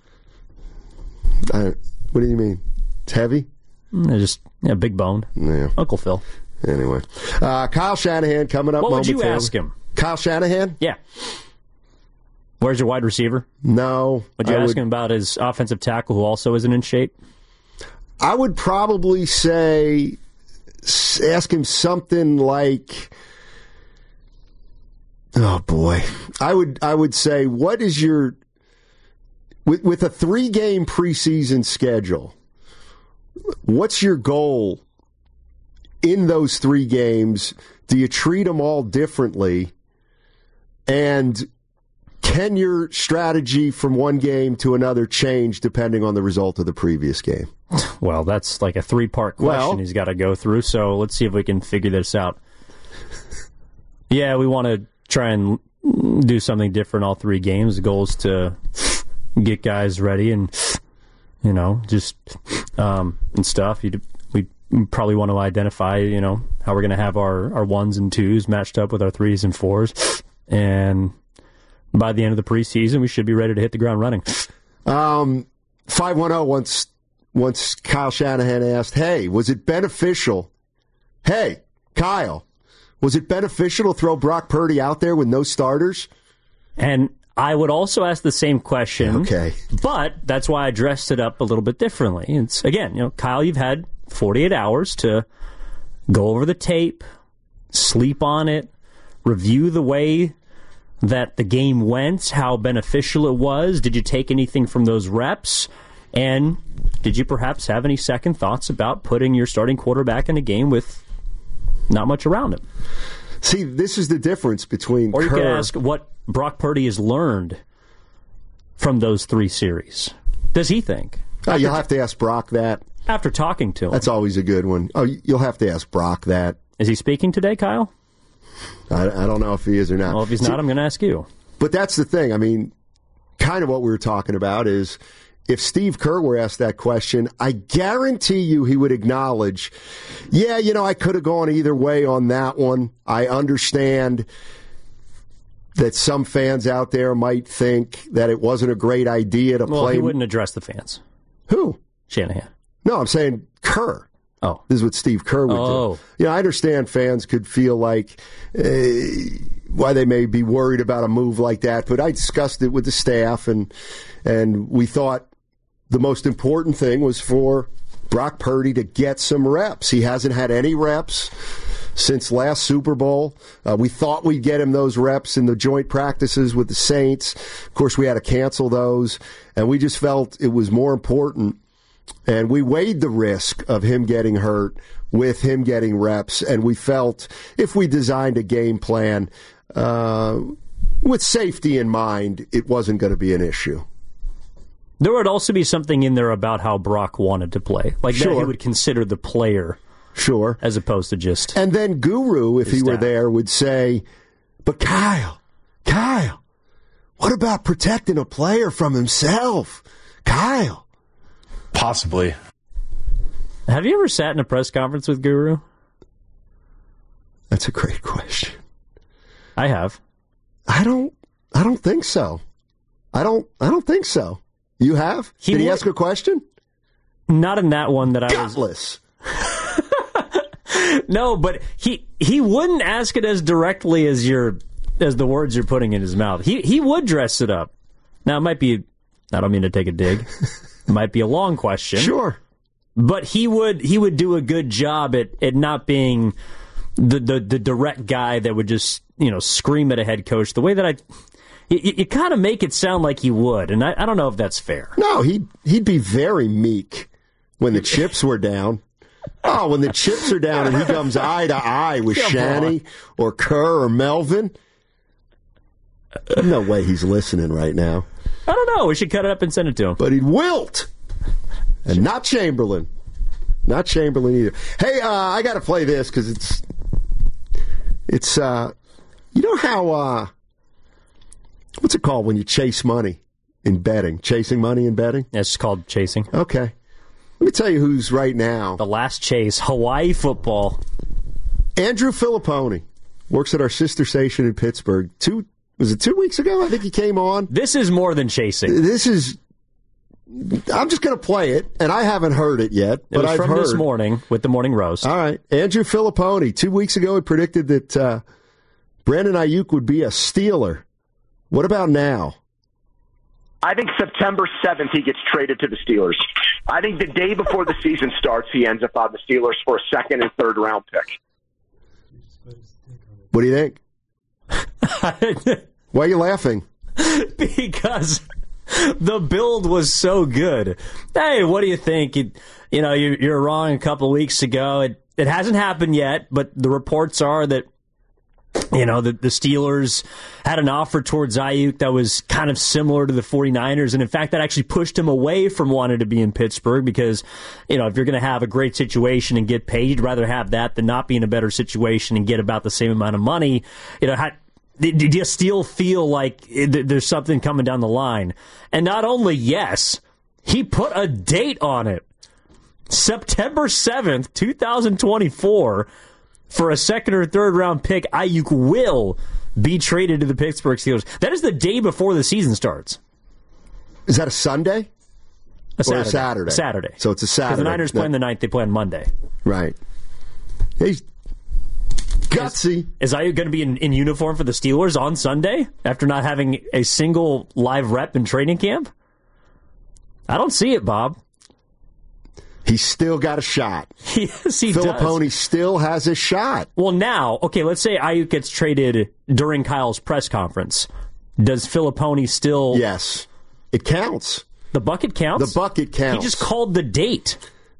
Speaker 6: What do you mean? It's heavy?
Speaker 8: Just big bone.
Speaker 6: Yeah.
Speaker 8: Uncle Phil.
Speaker 6: Anyway. Kyle Shanahan coming up momentarily.
Speaker 8: What would you ask him?
Speaker 6: Kyle Shanahan?
Speaker 8: Yeah. Where's your wide receiver?
Speaker 6: No.
Speaker 8: Would you ask him about his offensive tackle, who also isn't in shape?
Speaker 6: I would probably say, ask him something like, oh boy, I would say, what is your, with a 3-game preseason schedule, what's your goal in those 3 games? Do you treat them all differently? And can your strategy from one game to another change depending on the result of the previous game?
Speaker 8: Well, that's like a 3-part question he's got to go through, so let's see if we can figure this out. Yeah, we want to try and do something different all 3 games. The goal is to get guys ready and, just and stuff. We probably want to identify, how we're going to have our 1s and 2s matched up with our 3s and 4s. And by the end of the preseason, we should be ready to hit the ground running.
Speaker 6: 510 once Kyle Shanahan asked, hey, was it beneficial? Hey, Kyle, was it beneficial to throw Brock Purdy out there with no starters?
Speaker 8: And I would also ask the same question.
Speaker 6: Okay.
Speaker 8: But that's why I dressed it up a little bit differently. It's, again, Kyle, you've had 48 hours to go over the tape, sleep on it, review the way that the game went, how beneficial it was. Did you take anything from those reps? And did you perhaps have any second thoughts about putting your starting quarterback in a game with not much around him?
Speaker 6: See, this is the difference between
Speaker 8: Or you could ask what Brock Purdy has learned from those 3 series. Does he think?
Speaker 6: You'll have to ask Brock that.
Speaker 8: After talking to him.
Speaker 6: That's always a good one. Oh, you'll have to ask Brock that.
Speaker 8: Is he speaking today, Kyle?
Speaker 6: I don't know if he is or not.
Speaker 8: Well, if he's not, I'm going to ask you.
Speaker 6: But that's the thing. I mean, kind of what we were talking about is if Steve Kerr were asked that question, I guarantee you he would acknowledge, yeah, I could have gone either way on that one. I understand that some fans out there might think that it wasn't a great idea to play.
Speaker 8: Well, he wouldn't address the fans.
Speaker 6: Who?
Speaker 8: Shanahan.
Speaker 6: No, I'm saying Kerr.
Speaker 8: Oh.
Speaker 6: This is what Steve Kerr would do. I understand fans could feel like why they may be worried about a move like that, but I discussed it with the staff, and we thought the most important thing was for Brock Purdy to get some reps. He hasn't had any reps since last Super Bowl. We thought we'd get him those reps in the joint practices with the Saints. Of course, we had to cancel those, and we just felt it was more important. And we weighed the risk of him getting hurt with him getting reps, and we felt if we designed a game plan with safety in mind, it wasn't going to be an issue.
Speaker 8: There would also be something in there about how Brock wanted to play. Like that he would consider the player.
Speaker 6: Sure.
Speaker 8: As opposed to just...
Speaker 6: And then Guru, if he were there, would say, but Kyle, what about protecting a player from himself? Kyle.
Speaker 5: Possibly.
Speaker 8: Have you ever sat in a press conference with Guru?
Speaker 6: That's a great question.
Speaker 8: I have.
Speaker 6: I don't think so. I don't think so. You have? Did he ask a question?
Speaker 8: Not in that one that I
Speaker 6: Gutless.
Speaker 8: No, but he wouldn't ask it as directly as the words you're putting in his mouth. He would dress it up. Now it might be, I don't mean to take a dig. It might be a long question.
Speaker 6: Sure. But
Speaker 8: he would do a good job at not being the direct guy that would just, scream at a head coach the way that you kind of make it sound like he would, and I don't know if that's fair.
Speaker 6: No, he'd be very meek when the chips were down. Oh, when the chips are down and he comes eye to eye with Shanny or Kerr or Melvin. No way he's listening right now.
Speaker 8: I don't know. We should cut it up and send it to him.
Speaker 6: But he'd wilt. And not Chamberlain. Not Chamberlain either. Hey, I got to play this because it's you know how, what's it called when you chase money in betting? Chasing money in betting?
Speaker 8: Yeah, it's called chasing.
Speaker 6: Okay. Let me tell you who's right now.
Speaker 8: The last chase, Hawaii football.
Speaker 6: Andrew Filipponi works at our sister station in Pittsburgh. Was it 2 weeks ago? I think he came on.
Speaker 8: This is more than chasing.
Speaker 6: This is... I'm just going to play it, and I haven't heard it yet. But I've heard
Speaker 8: this morning with the Morning Roast.
Speaker 6: All right. Andrew Filipponi, 2 weeks ago, he predicted that Brandon Ayuk would be a Steeler. What about now?
Speaker 12: I think September 7th he gets traded to the Steelers. I think the day before the season starts, he ends up on the Steelers for a second and third round pick.
Speaker 6: What do you think? Why are you laughing?
Speaker 8: Because the build was so good. Hey, what do you think? You're wrong a couple of weeks ago. It hasn't happened yet, but the reports are that the Steelers had an offer towards Ayuk that was kind of similar to the 49ers, and in fact, that actually pushed him away from wanting to be in Pittsburgh because, if you're going to have a great situation and get paid, you'd rather have that than not be in a better situation and get about the same amount of money. Do you still feel like there's something coming down the line? And not only, yes, he put a date on it. September 7th, 2024, for a second or third round pick, Ayuk will be traded to the Pittsburgh Steelers. That is the day before the season starts.
Speaker 6: Is that a Sunday?
Speaker 8: A Saturday.
Speaker 6: Or a Saturday?
Speaker 8: Saturday.
Speaker 6: So it's a Saturday.
Speaker 8: Because the Niners play on the 9th, they play on Monday.
Speaker 6: Right. He's gutsy.
Speaker 8: Is Ayuk going to be in uniform for the Steelers on Sunday after not having a single live rep in training camp? I don't see it, Bob.
Speaker 6: He's still got a shot.
Speaker 8: Yes, he
Speaker 6: Filippone still has a shot.
Speaker 8: Well, now, okay, let's say Ayuk gets traded during Kyle's press conference. Does Filippone still...
Speaker 6: Yes. It counts.
Speaker 8: The bucket counts?
Speaker 6: The bucket counts.
Speaker 8: He just called the date.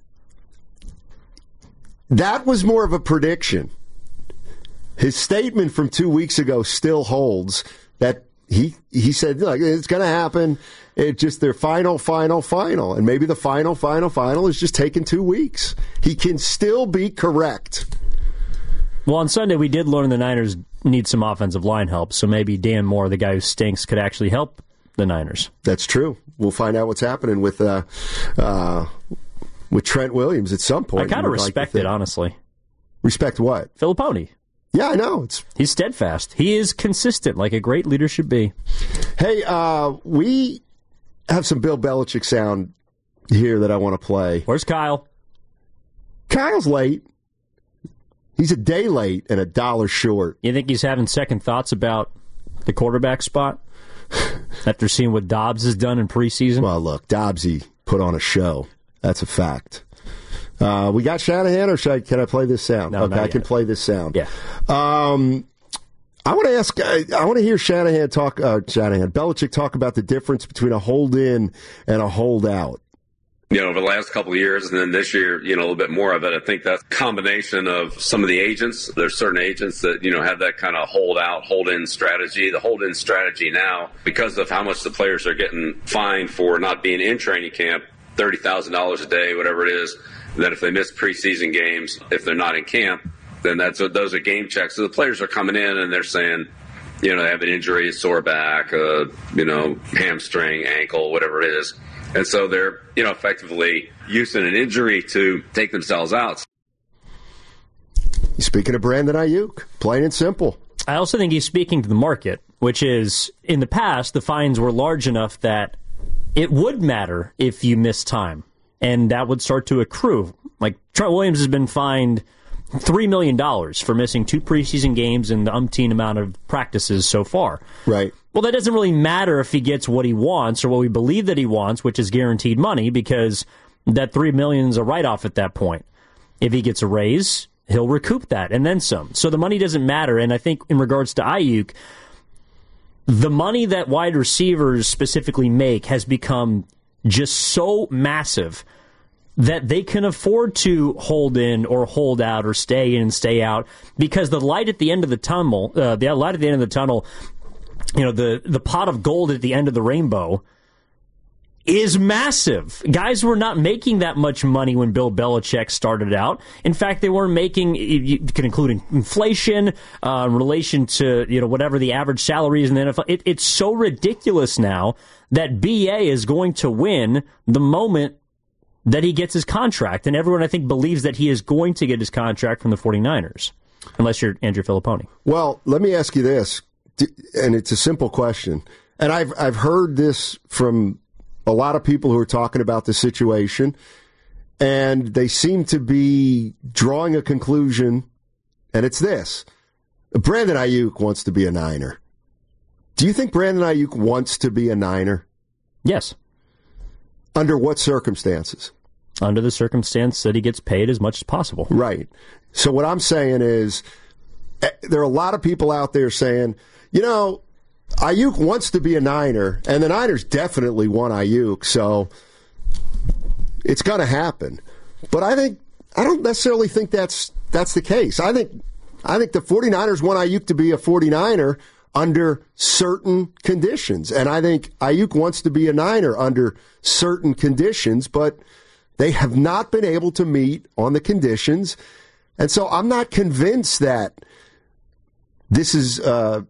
Speaker 6: That was more of a prediction. His statement from 2 weeks ago still holds that he said, look, it's going to happen. It's just their final. And maybe the final is just taking 2 weeks. He can still be correct.
Speaker 8: Well, on Sunday, we did learn the Niners need some offensive line help, so maybe Dan Moore, the guy who stinks, could actually help the Niners.
Speaker 6: That's true. We'll find out what's happening with Trent Williams at some point.
Speaker 8: I kind of respect it, honestly.
Speaker 6: Respect what?
Speaker 8: Filippone.
Speaker 6: Yeah, I know.
Speaker 8: He's steadfast. He is consistent, like a great leader should be.
Speaker 6: Hey, we have some Bill Belichick sound here that I want to play.
Speaker 8: Where's Kyle?
Speaker 6: Kyle's late. He's a day late and $1 short.
Speaker 8: You think he's having second thoughts about the quarterback spot after seeing what Dobbs has done in preseason?
Speaker 6: Well, look, Dobbsy put on a show. That's a fact. We got Shanahan, or can I play this sound?
Speaker 8: No,
Speaker 6: okay, I can play this sound.
Speaker 8: Yeah.
Speaker 6: I want to ask. I want to hear Belichick talk about the difference between a hold-in and a hold-out.
Speaker 13: Over the last couple of years, and then this year, a little bit more of it. I think that's a combination of some of the agents. There's certain agents that, have that kind of hold-out, hold-in strategy. The hold-in strategy now, because of how much the players are getting fined for not being in training camp, $30,000 a day, whatever it is, that if they miss preseason games, if they're not in camp, then those are game checks. So the players are coming in and they're saying, they have an injury, a sore back, hamstring, ankle, whatever it is. And so they're, effectively using an injury to take themselves out.
Speaker 6: Speaking of Brandon Ayuk, plain and simple.
Speaker 8: I also think he's speaking to the market, which is, in the past, the fines were large enough that it would matter if you miss time, and that would start to accrue. Like, Trent Williams has been fined $3 million for missing 2 preseason games and the umpteen amount of practices so far.
Speaker 6: Right.
Speaker 8: Well, that doesn't really matter if he gets what he wants or what we believe that he wants, which is guaranteed money, because that $3 million is a write-off at that point. If he gets a raise, he'll recoup that and then some. So the money doesn't matter, and I think in regards to Ayuk, the money that wide receivers specifically make has become just so massive that they can afford to hold in or hold out or stay in and stay out, because the light at the end of the tunnel, the pot of gold at the end of the rainbow is massive. Guys were not making that much money when Bill Belichick started out. In fact, they weren't making, you can include inflation, in relation to, whatever the average salary is in the NFL. It's so ridiculous now that BA is going to win the moment that he gets his contract. And everyone, I think, believes that he is going to get his contract from the 49ers, unless you're Andrew Filippone.
Speaker 6: Well, let me ask you this, and it's a simple question. And I've heard this from a lot of people who are talking about the situation, and they seem to be drawing a conclusion, and it's this. Brandon Ayuk wants to be a Niner. Do you think Brandon Ayuk wants to be a Niner?
Speaker 8: Yes.
Speaker 6: Under what circumstances?
Speaker 8: Under the circumstance that he gets paid as much as possible.
Speaker 6: Right. So what I'm saying is there are a lot of people out there saying, Ayuk wants to be a Niner, and the Niners definitely want Ayuk, so it's going to happen. But I don't necessarily think that's the case. I think the 49ers want Ayuk to be a 49er under certain conditions. And I think Ayuk wants to be a Niner under certain conditions, but they have not been able to meet on the conditions. And so I'm not convinced that this is I'm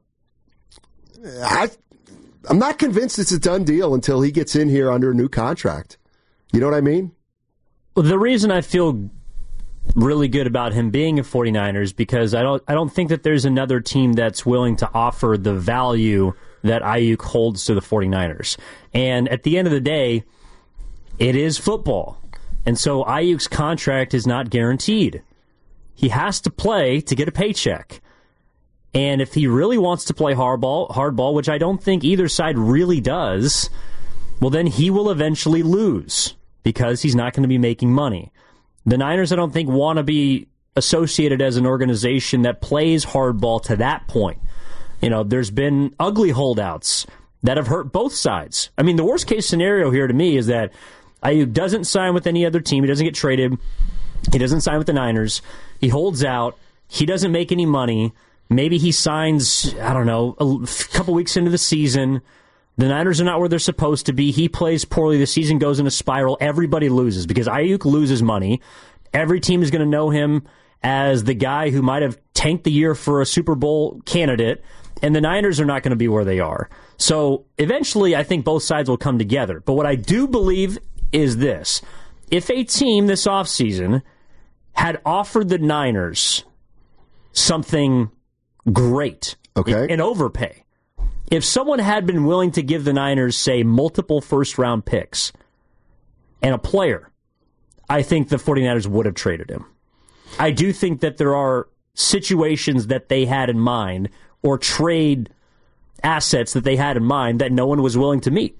Speaker 6: not convinced it's a done deal until he gets in here under a new contract. You know what I mean?
Speaker 8: Well, the reason I feel really good about him being a 49ers because I don't think that there's another team that's willing to offer the value that Ayuk holds to the 49ers. And at the end of the day, it is football. And so Ayuk's contract is not guaranteed. He has to play to get a paycheck. And if he really wants to play hardball, which I don't think either side really does, well, then he will eventually lose because he's not going to be making money. The Niners, I don't think, want to be associated as an organization that plays hardball to that point. There's been ugly holdouts that have hurt both sides. I mean, the worst case scenario here to me is that Ayuk doesn't sign with any other team. He doesn't get traded. He doesn't sign with the Niners. He holds out. He doesn't make any money. Maybe he signs, I don't know, a couple weeks into the season. The Niners are not where they're supposed to be. He plays poorly. The season goes in a spiral. Everybody loses because Ayuk loses money. Every team is going to know him as the guy who might have tanked the year for a Super Bowl candidate, and the Niners are not going to be where they are. So eventually, I think both sides will come together. But what I do believe is this. If a team this offseason had offered the Niners something great, an overpay, if someone had been willing to give the Niners, say, multiple first-round picks and a player, I think the 49ers would have traded him. I do think that there are situations that they had in mind or trade assets that they had in mind that no one was willing to meet.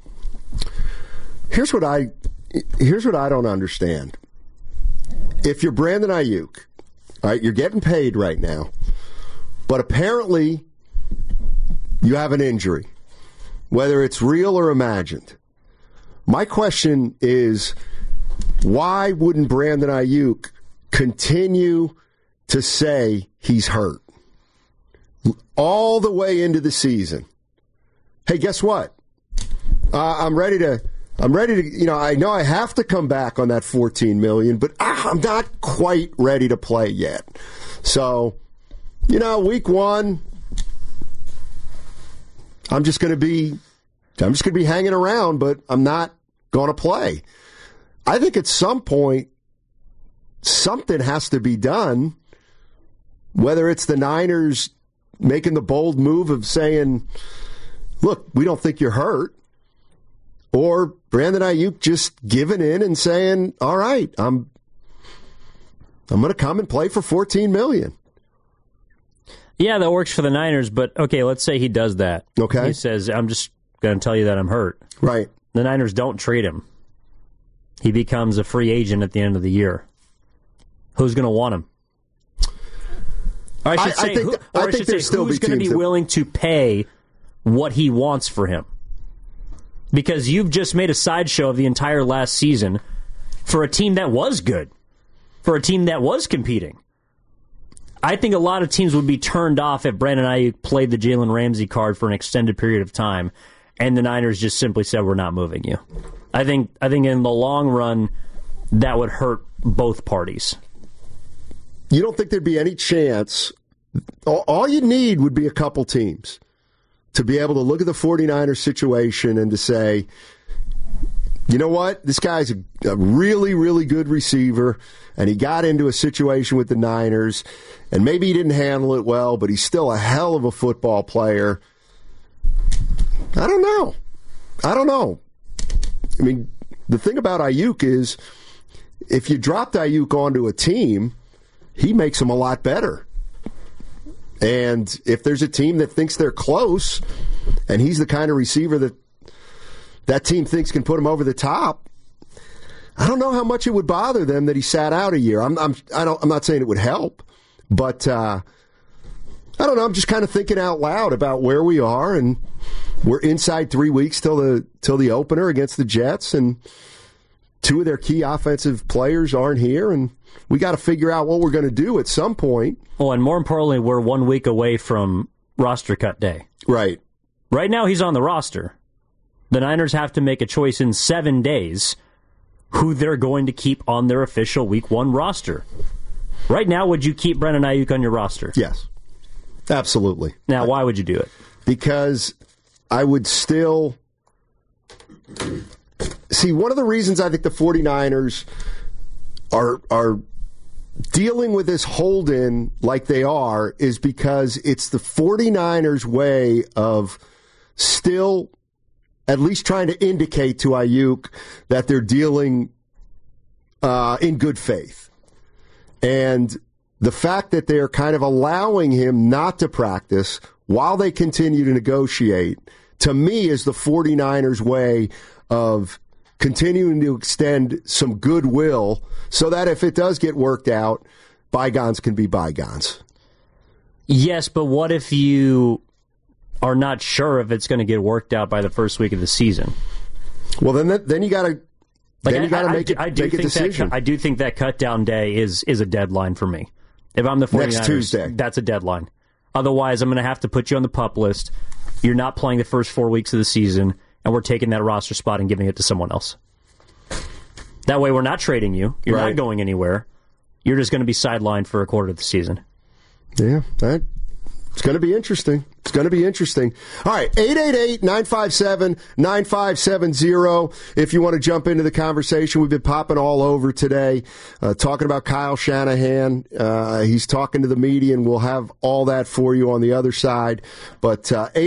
Speaker 6: Here's what I don't understand. If you're Brandon Ayuk, all right, you're getting paid right now, but apparently you have an injury, whether it's real or imagined. My question is, why wouldn't Brandon Ayuk continue to say he's hurt all the way into the season? Hey, guess what? I'm ready to, I know I have to come back on that $14 million, but I'm not quite ready to play yet. So, week one, I'm just going to be hanging around, but I'm not going to play. I think at some point, something has to be done, whether it's the Niners making the bold move of saying, look, we don't think you're hurt, or Brandon Ayuk just giving in and saying, all right, I'm going to come and play for $14 million.
Speaker 8: Yeah, that works for the Niners, but okay, let's say he does that.
Speaker 6: Okay.
Speaker 8: He says, I'm just going to tell you that I'm hurt.
Speaker 6: Right.
Speaker 8: The Niners don't trade him. He becomes a free agent at the end of the year. Who's going to want him? Or I should say, who's going to be willing to pay what he wants for him? Because you've just made a sideshow of the entire last season for a team that was good, for a team that was competing. I think a lot of teams would be turned off if Brandon Ayuk played the Jalen Ramsey card for an extended period of time, and the Niners just simply said, we're not moving you. I think in the long run, that would hurt both parties.
Speaker 6: You don't think there'd be any chance? All you need would be a couple teams to be able to look at the 49ers situation and to say, you know what, this guy's a really, really good receiver, and he got into a situation with the Niners, and maybe he didn't handle it well, but he's still a hell of a football player. I don't know. I mean, the thing about Ayuk is, if you dropped Ayuk onto a team, he makes them a lot better. And if there's a team that thinks they're close, and he's the kind of receiver that that team thinks can put him over the top, I don't know how much it would bother them that he sat out a year. I'm not saying it would help, but I don't know. I'm just kind of thinking out loud about where we are, and we're inside 3 weeks till the opener against the Jets, and two of their key offensive players aren't here, and we got to figure out what we're going to do at some point.
Speaker 8: Well, and more importantly, we're 1 week away from roster cut day.
Speaker 6: Right.
Speaker 8: Right now, he's on the roster. The Niners have to make a choice in 7 days who they're going to keep on their official Week 1 roster. Right now, would you keep Brandon Ayuk on your roster?
Speaker 6: Yes. Absolutely.
Speaker 8: Now, why would you do it?
Speaker 6: Because I would still... See, one of the reasons I think the 49ers are dealing with this hold-in like they are is because it's the 49ers' way of still at least trying to indicate to Ayuk that they're dealing in good faith. And the fact that they're kind of allowing him not to practice while they continue to negotiate, to me, is the 49ers' way of continuing to extend some goodwill so that if it does get worked out, bygones can be bygones.
Speaker 8: Yes, but what if you are not sure if it's going to get worked out by the first week of the season?
Speaker 6: Well, then you got to make a decision.
Speaker 8: I do think that cut down day is a deadline for me. If I'm the 49ers,
Speaker 6: next Tuesday,
Speaker 8: that's a deadline. Otherwise, I'm going to have to put you on the PUP list. You're not playing the first 4 weeks of the season, and we're taking that roster spot and giving it to someone else. That way, we're not trading you. You're not going anywhere. You're just going to be sidelined for a quarter of the season.
Speaker 6: Yeah, it's going to be interesting. It's going to be interesting. All right, 888-957-9570. If you want to jump into the conversation, we've been popping all over today, talking about Kyle Shanahan. He's talking to the media, and we'll have all that for you on the other side. But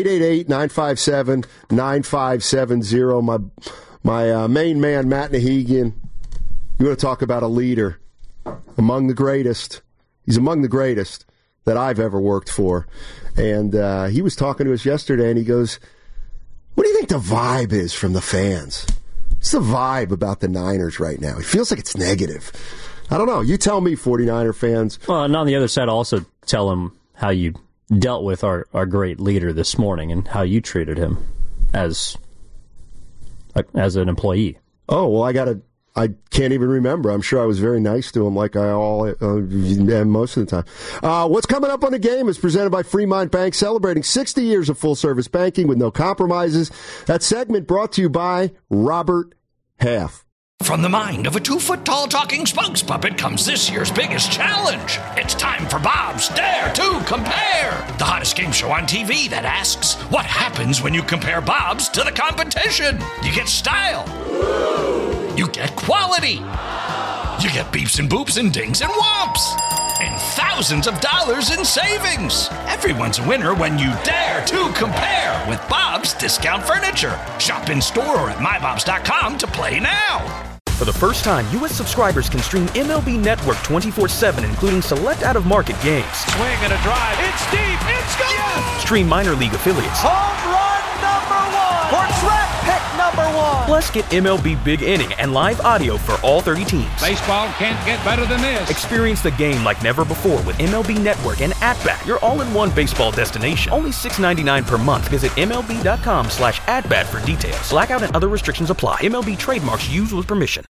Speaker 6: 888-957-9570. My main man, Matt Nahigian, you want to talk about a leader among the greatest. He's among the greatest that I've ever worked for. And he was talking to us yesterday, and he goes, what do you think the vibe is from the fans? What's the vibe about the Niners right now? It feels like it's negative. I don't know. You tell me, 49er fans.
Speaker 8: Well, and on the other side, also tell him how you dealt with our great leader this morning and how you treated him as an employee.
Speaker 6: Oh, well, I can't even remember. I'm sure I was very nice to him, like I am most of the time. What's coming up on the game is presented by Fremont Bank, celebrating 60 years of full-service banking with no compromises. That segment brought to you by Robert Half.
Speaker 1: From the mind of a 2-foot-tall talking spokes puppet comes this year's biggest challenge. It's time for Bob's Dare to Compare, the hottest game show on TV that asks, what happens when you compare Bob's to the competition? You get style. You get quality. You get beeps and boops and dings and whomps. And thousands of dollars in savings. Everyone's a winner when you dare to compare with Bob's Discount Furniture. Shop in store or at mybobs.com to play now.
Speaker 14: For the first time, U.S. subscribers can stream MLB Network 24/7, including select out-of-market games.
Speaker 15: Swing and a drive. It's deep. It's gone. Yes!
Speaker 14: Stream minor league affiliates.
Speaker 15: Home run #1. Portrait pick #1.
Speaker 14: Plus, get MLB Big Inning and live audio for all 30 teams.
Speaker 15: Baseball can't get better than this.
Speaker 14: Experience the game like never before with MLB Network and At-Bat, your all-in-one baseball destination. Only $6.99 per month. Visit MLB.com/AtBat for details. Blackout and other restrictions apply. MLB trademarks used with permission.